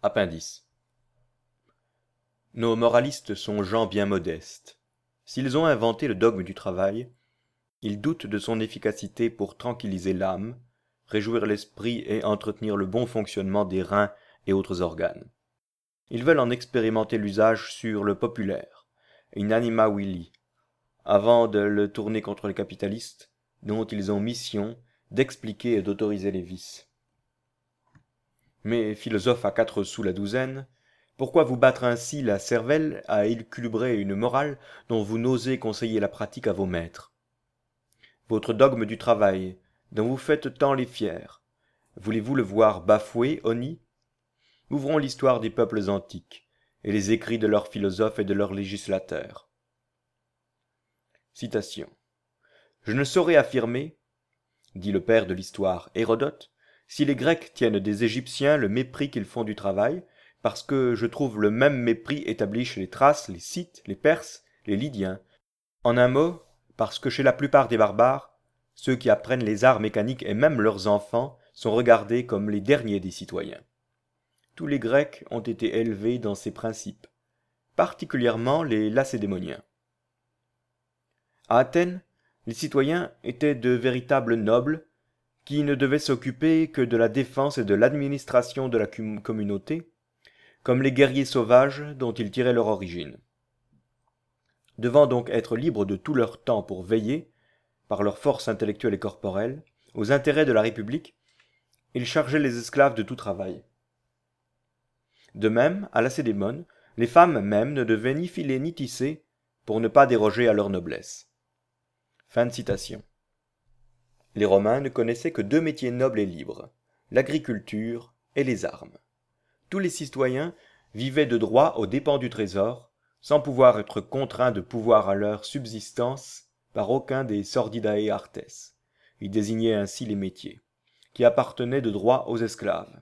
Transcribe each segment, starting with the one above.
Appendice. Nos moralistes sont gens bien modestes. S'ils ont inventé le dogme du travail, ils doutent de son efficacité pour tranquilliser l'âme, réjouir l'esprit et entretenir le bon fonctionnement des reins et autres organes. Ils veulent en expérimenter l'usage sur le populaire, in anima vili, avant de le tourner contre les capitalistes, dont ils ont mission d'expliquer et d'autoriser les vices. Mais philosophes à 4 sous la douzaine, pourquoi vous battre ainsi la cervelle à équilibrer une morale dont vous n'osez conseiller la pratique à vos maîtres? Votre dogme du travail, dont vous faites tant les fiers, voulez-vous le voir bafoué, honni? Ouvrons l'histoire des peuples antiques, et les écrits de leurs philosophes et de leurs législateurs. Citation. Je ne saurais affirmer, dit le père de l'histoire Hérodote, si les Grecs tiennent des Égyptiens le mépris qu'ils font du travail, parce que je trouve le même mépris établi chez les Thraces, les Scythes, les Perses, les Lydiens. En un mot, parce que chez la plupart des barbares, ceux qui apprennent les arts mécaniques et même leurs enfants sont regardés comme les derniers des citoyens. Tous les Grecs ont été élevés dans ces principes, particulièrement les Lacédémoniens. À Athènes, les citoyens étaient de véritables nobles qui ne devaient s'occuper que de la défense et de l'administration de la communauté, comme les guerriers sauvages dont ils tiraient leur origine. Devant donc être libres de tout leur temps pour veiller, par leur force intellectuelle et corporelle, aux intérêts de la République, ils chargeaient les esclaves de tout travail. De même, à Lacédémone, les femmes mêmes ne devaient ni filer ni tisser pour ne pas déroger à leur noblesse. Fin de citation. Les Romains ne connaissaient que 2 métiers nobles et libres, l'agriculture et les armes. Tous les citoyens vivaient de droit aux dépens du trésor, sans pouvoir être contraints de pouvoir à leur subsistance par aucun des sordidae artes. Ils désignaient ainsi les métiers, qui appartenaient de droit aux esclaves.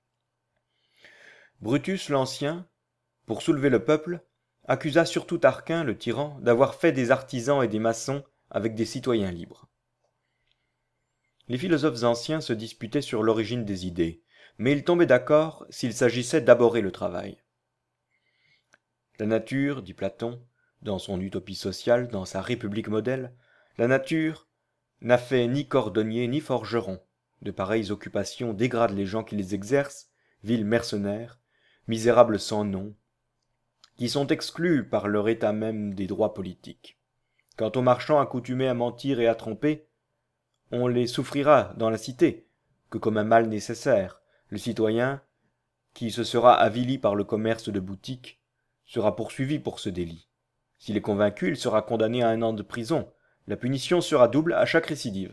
Brutus l'Ancien, pour soulever le peuple, accusa surtout Tarquin, le tyran, d'avoir fait des artisans et des maçons avec des citoyens libres. Les philosophes anciens se disputaient sur l'origine des idées, mais ils tombaient d'accord s'il s'agissait d'abhorrer le travail. La nature, dit Platon, dans son Utopie sociale, dans sa République modèle, la nature n'a fait ni cordonnier ni forgeron. De pareilles occupations dégradent les gens qui les exercent, vils mercenaires, misérables sans nom, qui sont exclus par leur état même des droits politiques. Quant aux marchands accoutumés à mentir et à tromper, on les souffrira dans la cité, que comme un mal nécessaire, le citoyen, qui se sera avili par le commerce de boutique, sera poursuivi pour ce délit. S'il est convaincu, il sera condamné à 1 an de prison. La punition sera double à chaque récidive.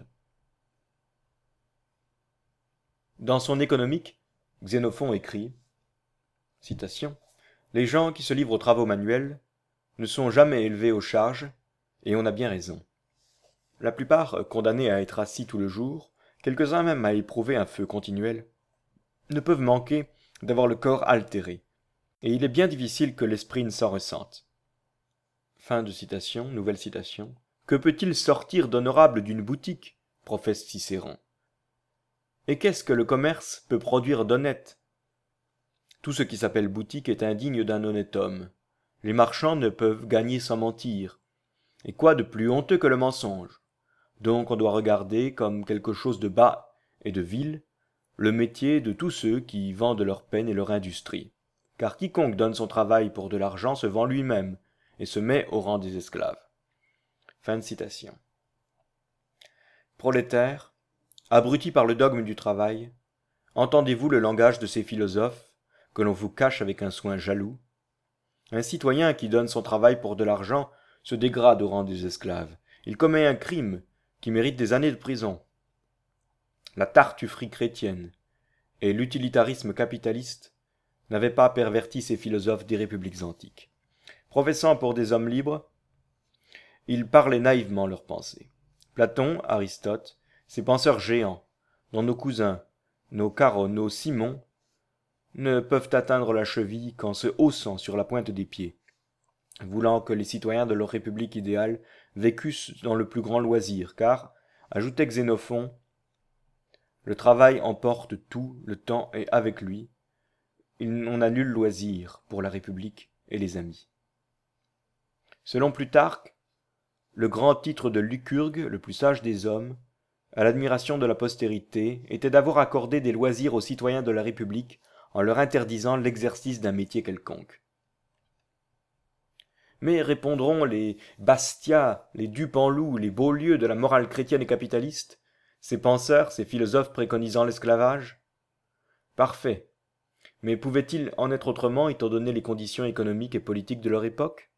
Dans son Économique, Xénophon écrit, citation, « Les gens qui se livrent aux travaux manuels ne sont jamais élevés aux charges, et on a bien raison. La plupart, condamnés à être assis tout le jour, quelques-uns même à éprouver un feu continuel, ne peuvent manquer d'avoir le corps altéré, et il est bien difficile que l'esprit ne s'en ressente. » Fin de citation, nouvelle citation. Que peut-il sortir d'honorable d'une boutique, professe Cicéron. Et qu'est-ce que le commerce peut produire d'honnête? Tout ce qui s'appelle boutique est indigne d'un honnête homme. Les marchands ne peuvent gagner sans mentir. Et quoi de plus honteux que le mensonge? Donc on doit regarder comme quelque chose de bas et de vil le métier de tous ceux qui vendent leur peine et leur industrie. Car quiconque donne son travail pour de l'argent se vend lui-même et se met au rang des esclaves. Fin de citation. Prolétaires, abrutis par le dogme du travail, entendez-vous le langage de ces philosophes que l'on vous cache avec un soin jaloux? Un citoyen qui donne son travail pour de l'argent se dégrade au rang des esclaves. Il commet un crime qui mérite des années de prison. La tartufferie chrétienne et l'utilitarisme capitaliste n'avaient pas perverti ces philosophes des républiques antiques. Professant pour des hommes libres, ils parlaient naïvement leurs pensées. Platon, Aristote, ces penseurs géants, dont nos cousins, nos Caron, nos Simon, ne peuvent atteindre la cheville qu'en se haussant sur la pointe des pieds, voulant que les citoyens de leur république idéale vécussent dans le plus grand loisir, car, ajoutait Xénophon, le travail emporte tout le temps et avec lui, on n'a nul loisir pour la République et les amis. Selon Plutarque, le grand titre de Lycurgue, le plus sage des hommes, à l'admiration de la postérité, était d'avoir accordé des loisirs aux citoyens de la République en leur interdisant l'exercice d'un métier quelconque. Mais répondront les Bastiat, les Dupanloup, les Beaulieu de la morale chrétienne et capitaliste, ces penseurs, ces philosophes préconisant l'esclavage? Parfait. Mais pouvait-il en être autrement étant donné les conditions économiques et politiques de leur époque?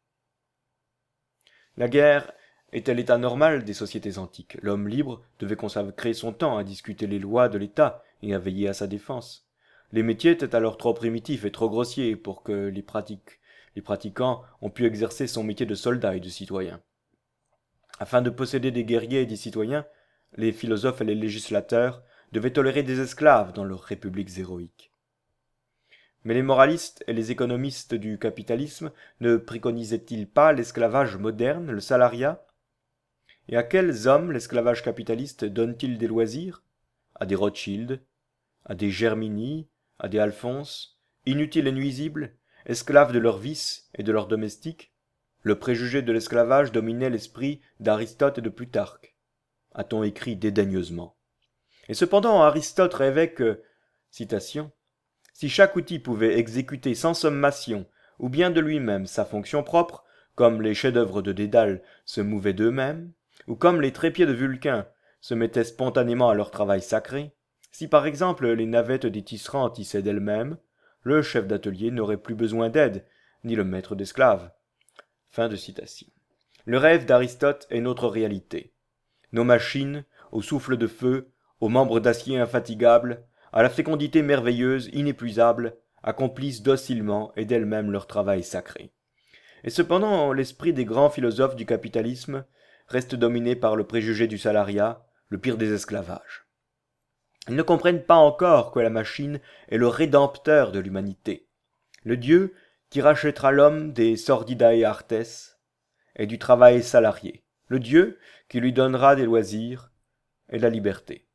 La guerre était l'état normal des sociétés antiques. L'homme libre devait consacrer son temps à discuter les lois de l'État et à veiller à sa défense. Les métiers étaient alors trop primitifs et trop grossiers pour que les pratiquants ont pu exercer son métier de soldat et de citoyen. Afin de posséder des guerriers et des citoyens, les philosophes et les législateurs devaient tolérer des esclaves dans leurs républiques héroïques. Mais les moralistes et les économistes du capitalisme ne préconisaient-ils pas l'esclavage moderne, le salariat? Et à quels hommes l'esclavage capitaliste donne-t-il des loisirs? À des Rothschild, à des Germini, à des Alphonse, inutiles et nuisibles, esclaves de leurs vices et de leurs domestiques? Le préjugé de l'esclavage dominait l'esprit d'Aristote et de Plutarque, a-t-on écrit dédaigneusement. Et cependant Aristote rêvait que, citation, « si chaque outil pouvait exécuter sans sommation ou bien de lui-même sa fonction propre, comme les chefs-d'œuvre de Dédale se mouvaient d'eux-mêmes, ou comme les trépieds de Vulcain se mettaient spontanément à leur travail sacré, si par exemple les navettes des tisserands tissaient d'elles-mêmes, le chef d'atelier n'aurait plus besoin d'aide, ni le maître d'esclaves. » Fin de citation. Le rêve d'Aristote est notre réalité. Nos machines, au souffle de feu, aux membres d'acier infatigables, à la fécondité merveilleuse, inépuisable, accomplissent docilement et d'elles-mêmes leur travail sacré. Et cependant, l'esprit des grands philosophes du capitalisme reste dominé par le préjugé du salariat, le pire des esclavages. Ils ne comprennent pas encore que la machine est le rédempteur de l'humanité, le Dieu qui rachètera l'homme des sordidae artes et du travail salarié, le Dieu qui lui donnera des loisirs et la liberté.